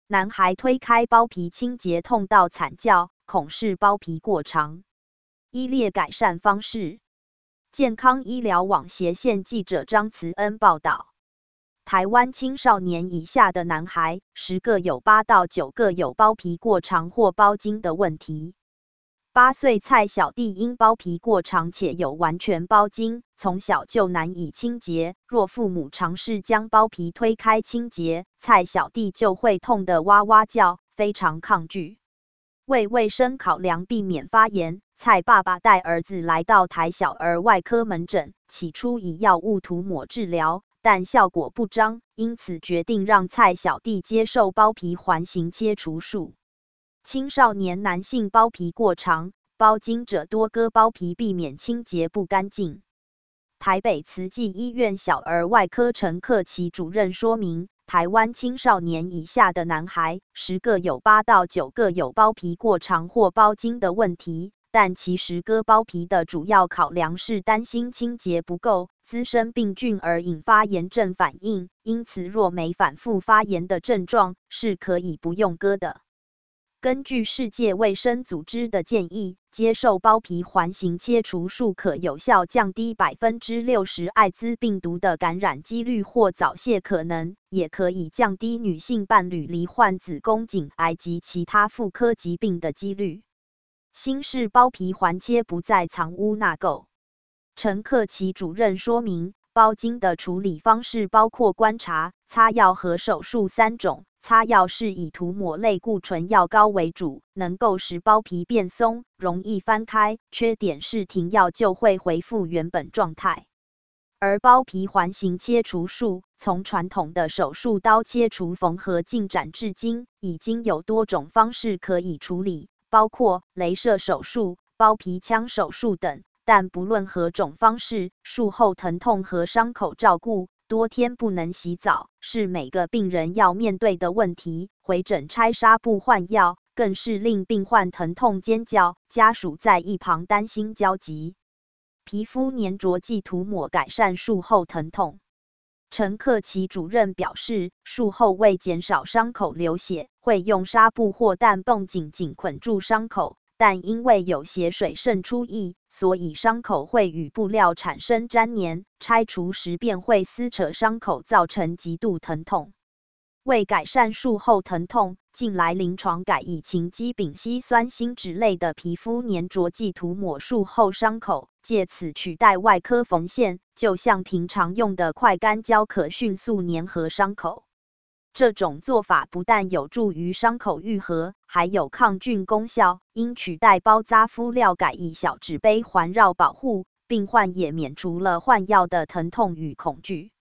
男孩推开包皮清洁痛到惨叫，恐是包皮过长。依列改善方式。健康医疗网斜线记者张慈恩报道。台湾青少年以下的男孩，10个有8到9个有包皮过长或包茎的问题。8岁蔡小弟因包皮过长且有完全包茎，从小就难以清洁。若父母尝试将包皮推开清洁，蔡小弟就会痛得哇哇叫，非常抗拒。为卫生考量避免发炎，蔡爸爸带儿子来到台小儿外科门诊，起初以药物涂抹治疗，但效果不彰，因此决定让蔡小弟接受包皮环形切除术。青少年男性包皮过长，包茎者多割包皮避免清洁不干净。台北慈济医院小儿外科陈克琪主任说明，台湾青少年以下的男孩，10个有8到9个有包皮过长或包茎的问题，但其实割包皮的主要考量是担心清洁不够，滋生病菌而引发炎症反应，因此若没反复发炎的症状，是可以不用割的。根据世界卫生组织的建议，接受包皮环形切除术可有效降低60%艾滋病毒的感染几率或早泄可能，也可以降低女性伴侣罹患子宫颈癌及其他妇科疾病的几率。新式包皮环切不再藏污纳垢。陈克琪主任说明，包茎的处理方式包括观察、擦药和手术3种。擦药是以涂抹类固醇药膏为主，能够使包皮变松，容易翻开，缺点是停药就会恢复原本状态。而包皮环形切除术，从传统的手术刀切除缝合进展至今，已经有多种方式可以处理，包括雷射手术、包皮枪手术等，但不论何种方式，术后疼痛和伤口照顾，多天不能洗澡，是每个病人要面对的问题。回诊拆纱布换药，更是令病患疼痛尖叫，家属在一旁担心焦急。皮肤粘着剂涂抹改善术后疼痛。陈克琪主任表示，术后为减少伤口流血，会用纱布或弹绷紧紧捆住伤口，但因为有血水渗出液，所以伤口会与布料产生粘黏，拆除时便会撕扯伤口，造成极度疼痛。为改善术后疼痛，近来临床改以氰基丙烯酸锌酯类的皮肤粘着剂涂抹术后伤口，借此取代外科缝线，就像平常用的快干胶可迅速粘合伤口。这种做法不但有助于伤口愈合，还有抗菌功效，因取代包扎敷料改以小纸杯环绕保护，病患也免除了换药的疼痛与恐惧。